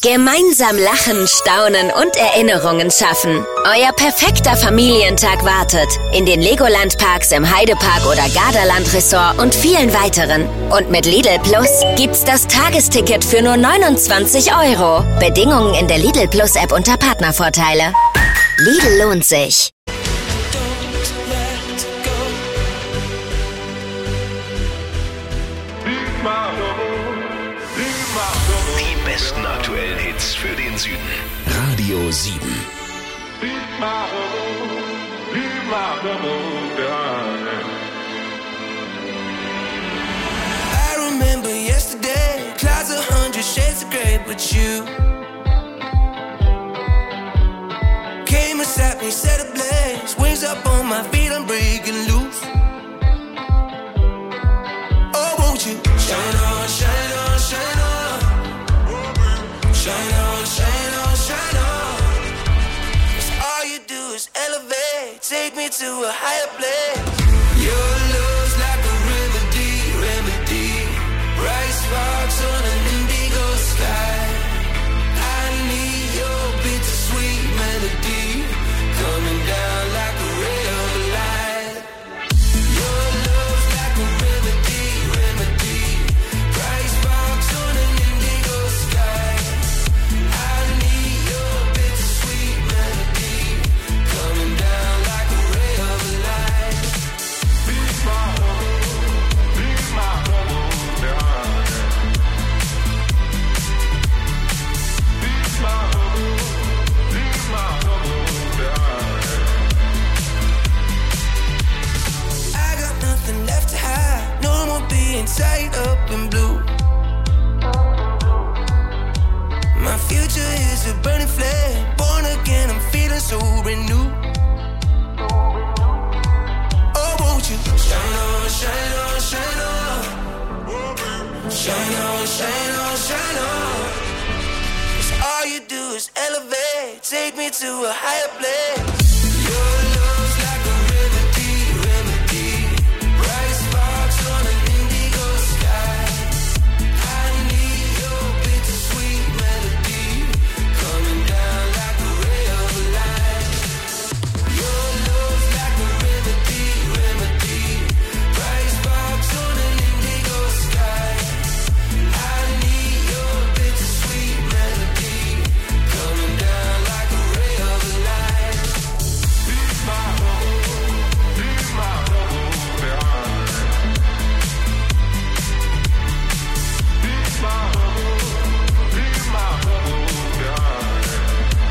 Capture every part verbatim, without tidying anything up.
Gemeinsam lachen, staunen und Erinnerungen schaffen. Euer perfekter Familientag wartet in den Legoland-Parks im Heidepark oder Gardaland-Resort und vielen weiteren. Und mit Lidl Plus gibt's das Tagesticket für nur neunundzwanzig Euro. Bedingungen in der Lidl Plus-App unter Partnervorteile. Lidl lohnt sich. Die besten aktuellen Hits für den Süden. Radio sieben. I remember yesterday, clouds a hundred shades of grey, but you came and sat me, set ablaze, wings up on my feet, I'm breaking loose. Oh, won't you shine on, shine on, shine on, shine on, shine on, shine on. 'Cause all you do is elevate, take me to a higher place. Your love's like a remedy, remedy. Bright sparks on an indigo sky. I need your bittersweet melody coming down like a ray of light. Your love's like a remedy, remedy. Bright sparks on an indigo sky. I need your bittersweet melody coming down like a ray of light. Be my home, be my home, darling. Be my home, be my home, darling. I got nothing left to hide, no more being tied up in blue. My future is a burning flame, born again, I'm feeling so renewed. Oh, won't you shine on, shine on, shine on, shine on, shine on, shine on. 'Cause all you do is elevate, take me to a higher place. Your love's like a remedy, remedy. Bright sparks on an indigo sky. I need your bittersweet melody coming down like a ray of light. Your love's like a remedy, remedy. Bright sparks on an indigo sky. I need your bittersweet melody coming down like a ray of light. Be my home, be my home, darling. Be my home, be my home, darling.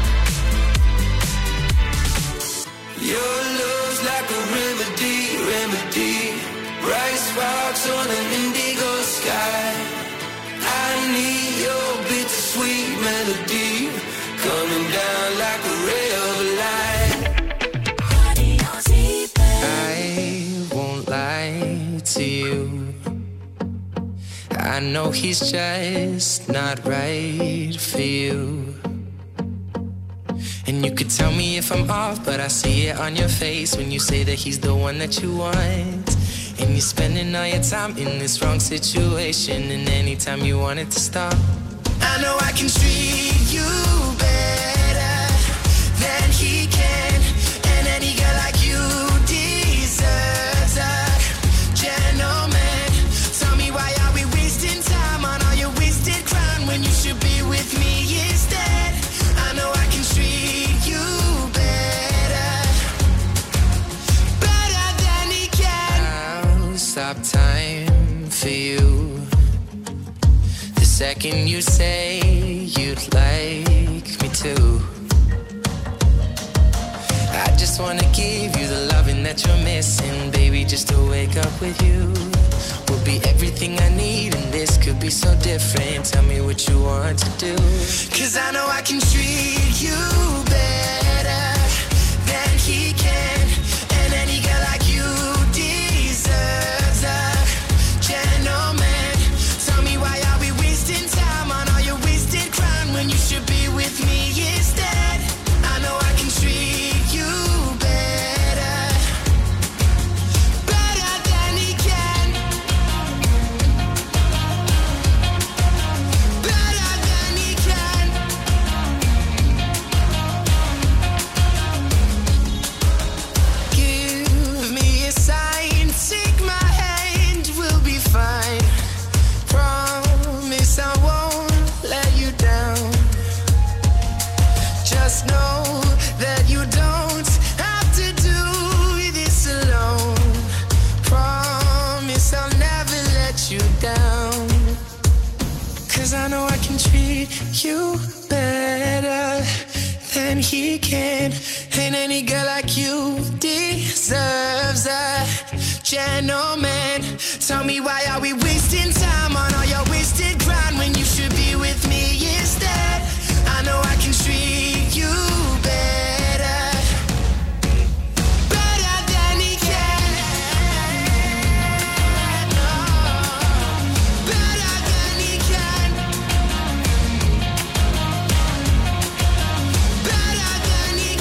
Your love's like a remedy, remedy. Bright sparks on an indigo sky. I need your bittersweet melody coming down like a ray of light. I won't lie to you. I know he's just not right for you. And you could tell me if I'm off, but I see it on your face when you say that he's the one that you want. And you're spending all your time in this wrong situation, and anytime you want it to stop, I know I can treat you better than he can. And any girl like you deserves a gentleman. Tell me, why are we wasting time on all your wasted crown when you should be with me instead? I know I can treat you better, better than he can. I'll stop time for you the second you say you'd like me to. I just wanna give you the loving that you're missing, baby, just to wake up with you will be everything I need, and this could be so different. Tell me what you want to do, 'cause I know I can treat you better than he can. And any girl like you deserves a gentleman. Tell me, why are we wasting time on all your wasted crown when you should be with me instead? I know I can treat you better, better than he can, better than he can. you better than he can. Ain't any girl like you deserves a gentleman. Tell me why are we wasting time on all your wasted grind when you should be with me instead. I know I can treat you better, better than he can. Oh, better than he can. Better than he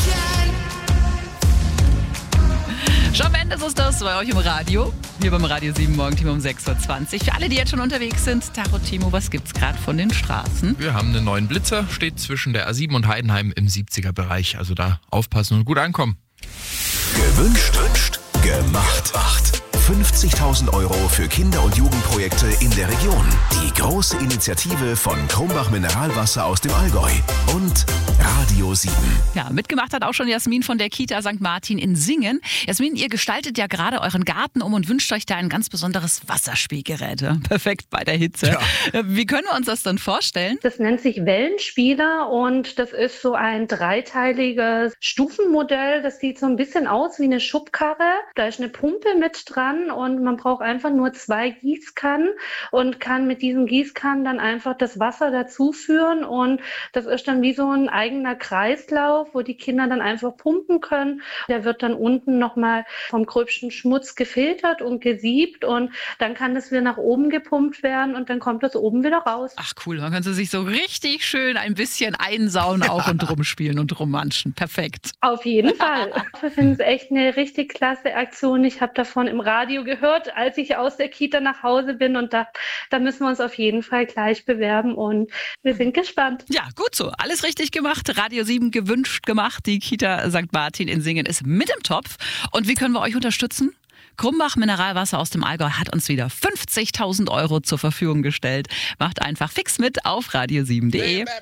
can. Shawn Mendes ist das bei euch im Radio. Hier beim Radio sieben Morgenteam um sechs Uhr zwanzig. Für alle, die jetzt schon unterwegs sind, Tacho, Timo, was gibt's gerade von den Straßen? Wir haben einen neuen Blitzer, steht zwischen der A sieben und Heidenheim im siebziger-Bereich. Also da aufpassen und gut ankommen. Gewünscht, wünscht, gemacht, macht. fünfzigtausend Euro für Kinder- und Jugendprojekte in der Region. Die große Initiative von Krumbach Mineralwasser aus dem Allgäu und Radio sieben. Ja, mitgemacht hat auch schon Jasmin von der Kita Sankt Martin in Singen. Jasmin, ihr gestaltet ja gerade euren Garten um und wünscht euch da ein ganz besonderes Wasserspielgerät. Perfekt bei der Hitze. Ja. Wie können wir uns das dann vorstellen? Das nennt sich Wellenspieler und das ist so ein dreiteiliges Stufenmodell. Das sieht so ein bisschen aus wie eine Schubkarre. Da ist eine Pumpe mit dran. Und man braucht einfach nur zwei Gießkannen und kann mit diesen Gießkannen dann einfach das Wasser dazu führen. Und das ist dann wie so ein eigener Kreislauf, wo die Kinder dann einfach pumpen können. Der wird dann unten nochmal vom gröbsten Schmutz gefiltert und gesiebt und dann kann das wieder nach oben gepumpt werden und dann kommt das oben wieder raus. Ach cool, man kann sich so richtig schön ein bisschen einsauen auch und rumspielen und rummanschen. Perfekt. Auf jeden Fall. Ich finde es echt eine richtig klasse Aktion. Ich habe davon im Radio gehört, als ich aus der Kita nach Hause bin und da, da müssen wir uns auf jeden Fall gleich bewerben und wir sind gespannt. Ja, gut so. Alles richtig gemacht. Radio sieben gewünscht gemacht. Die Kita Sankt Martin in Singen ist mit im Topf. Und wie können wir euch unterstützen? Krumbach Mineralwasser aus dem Allgäu hat uns wieder fünfzigtausend Euro zur Verfügung gestellt. Macht einfach fix mit auf radio sieben punkt de.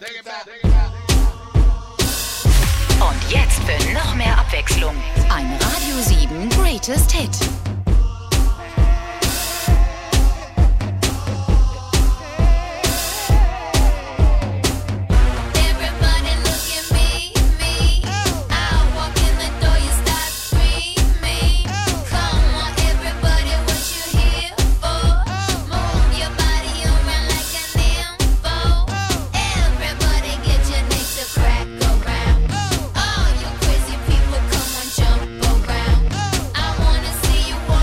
Und jetzt für noch mehr Abwechslung ein Radio sieben Greatest Hit. Jump around. I wanna see you walk.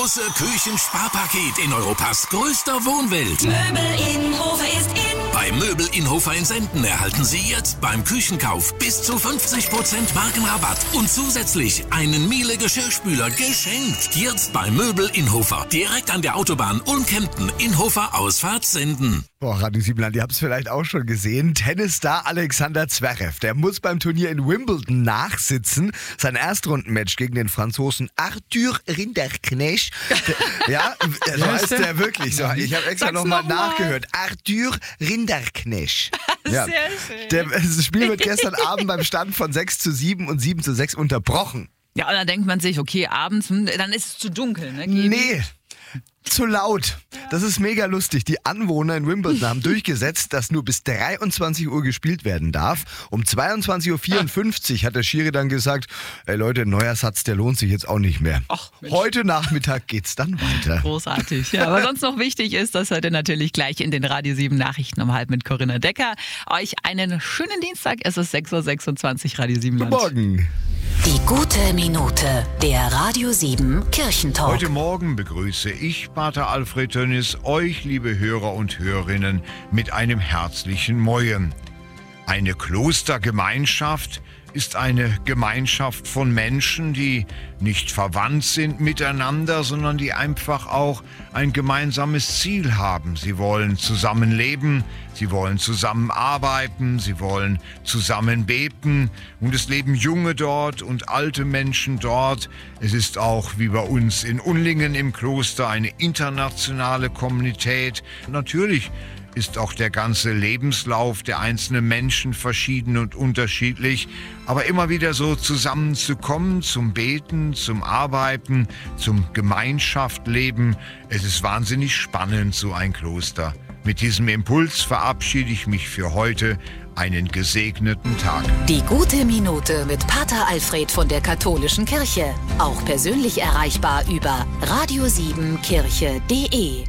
große Küchensparpaket in Europas größter Wohnwelt. Möbel Innhofer ist in. Bei Möbel Innhofer in Senden erhalten Sie jetzt beim Küchenkauf bis zu fünfzig Prozent Markenrabatt und zusätzlich einen Miele Geschirrspüler geschenkt. Jetzt bei Möbel Innhofer. Direkt an der Autobahn Ulm-Kempten, Innhofer Ausfahrt Senden. Boah, Radio Siebenland, ihr habt es vielleicht auch schon gesehen. Tennisstar Alexander Zverev, der muss beim Turnier in Wimbledon nachsitzen. Sein Erstrundenmatch gegen den Franzosen Arthur Rinderknecht. Ja, so heißt der wirklich so. Ich habe extra nochmal noch nachgehört. Arthur Rinderknecht. Ja. Sehr schön. Der, das Spiel wird gestern Abend beim Stand von sechs zu sieben und sieben zu sechs unterbrochen. Ja, und dann denkt man sich, okay, abends, dann ist es zu dunkel, ne? Geben. Nee. Zu laut. Das ist mega lustig. Die Anwohner in Wimbledon haben durchgesetzt, dass nur bis dreiundzwanzig Uhr gespielt werden darf. Um zweiundzwanzig Uhr vierundfünfzig hat der Schiri dann gesagt, ey Leute, ein neuer Satz, der lohnt sich jetzt auch nicht mehr. Ach, heute Nachmittag geht's dann weiter. Großartig. Ja, aber sonst noch wichtig ist, dass heute natürlich gleich in den Radio sieben Nachrichten um halb mit Corinna Decker euch einen schönen Dienstag. Es ist sechs Uhr sechsundzwanzig, Radio sieben Land. Guten Morgen. Die gute Minute, der Radio sieben Kirchentalk. Heute Morgen begrüße ich, Pater Alfred Tönnies, euch, liebe Hörer und Hörerinnen, mit einem herzlichen Moje. Eine Klostergemeinschaft ist eine Gemeinschaft von Menschen, die nicht verwandt sind miteinander, sondern die einfach auch ein gemeinsames Ziel haben. Sie wollen zusammen leben, sie wollen zusammen arbeiten, sie wollen zusammen beten und es leben Junge dort und alte Menschen dort. Es ist auch wie bei uns in Unlingen im Kloster eine internationale Kommunität. Natürlich ist auch der ganze Lebenslauf der einzelnen Menschen verschieden und unterschiedlich, aber immer wieder so zusammenzukommen zum Beten, zum Arbeiten, zum Gemeinschaftsleben, es ist wahnsinnig spannend, so ein Kloster. Mit diesem Impuls verabschiede ich mich für heute. Einen gesegneten Tag. Die gute Minute mit Pater Alfred von der Katholischen Kirche. Auch persönlich erreichbar über radio sieben kirche punkt de.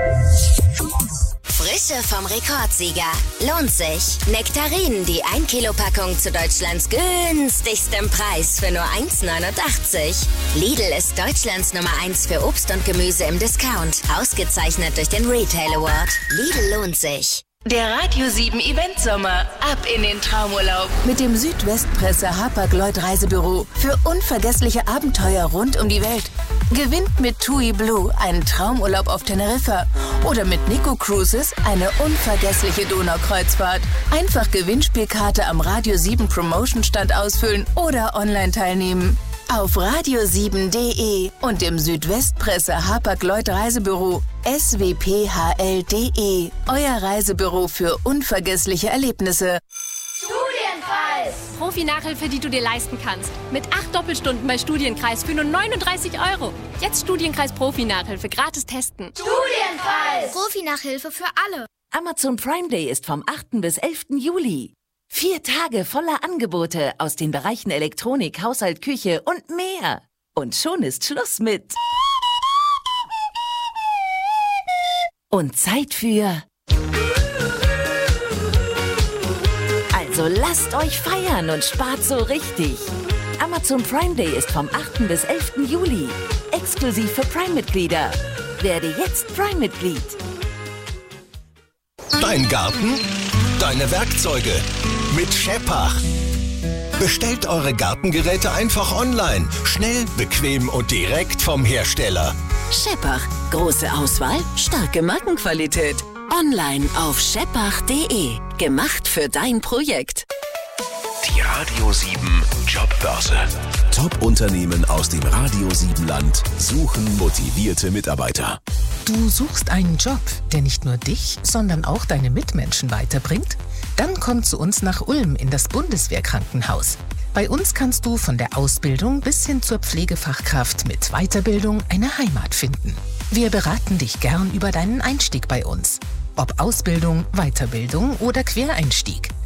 Frische vom Rekordsieger. Lohnt sich. Nektarinen, die ein Kilo Packung zu Deutschlands günstigstem Preis für nur eins neunundachtzig. Lidl ist Deutschlands Nummer eins für Obst und Gemüse im Discount. Ausgezeichnet durch den Retail Award. Lidl lohnt sich. Der Radio sieben Event Sommer. Ab in den Traumurlaub. Mit dem Südwestpresse Hapag-Lloyd Reisebüro. Für unvergessliche Abenteuer rund um die Welt. Gewinnt mit TUI Blue einen Traumurlaub auf Teneriffa. Oder mit Nico Cruises eine unvergessliche Donaukreuzfahrt. Einfach Gewinnspielkarte am Radio sieben Promotion Stand ausfüllen oder online teilnehmen. Auf radio sieben punkt de und im Südwestpresse Hapag-Lloyd Reisebüro S W P H L punkt de. Euer Reisebüro für unvergessliche Erlebnisse. Studienkreis! Profi-Nachhilfe, die du dir leisten kannst. Mit acht Doppelstunden bei Studienkreis für nur neununddreißig Euro. Jetzt Studienkreis Profi-Nachhilfe gratis testen. Studienkreis! Profi-Nachhilfe für alle. Amazon Prime Day ist vom achten bis elften Juli. Vier Tage voller Angebote aus den Bereichen Elektronik, Haushalt, Küche und mehr. Und schon ist Schluss mit. Und Zeit für... Also lasst euch feiern und spart so richtig. Amazon Prime Day ist vom achten bis elften Juli. Exklusiv für Prime-Mitglieder. Werde jetzt Prime-Mitglied. Dein Garten, deine Werkzeuge mit Scheppach. Bestellt eure Gartengeräte einfach online. Schnell, bequem und direkt vom Hersteller. Scheppach. Große Auswahl, starke Markenqualität. Online auf scheppach punkt de. Gemacht für dein Projekt. Die Radio sieben Jobbörse. Top-Unternehmen aus dem Radio sieben Land suchen motivierte Mitarbeiter. Du suchst einen Job, der nicht nur dich, sondern auch deine Mitmenschen weiterbringt? Dann komm zu uns nach Ulm in das Bundeswehrkrankenhaus. Bei uns kannst du von der Ausbildung bis hin zur Pflegefachkraft mit Weiterbildung eine Heimat finden. Wir beraten dich gern über deinen Einstieg bei uns. Ob Ausbildung, Weiterbildung oder Quereinstieg.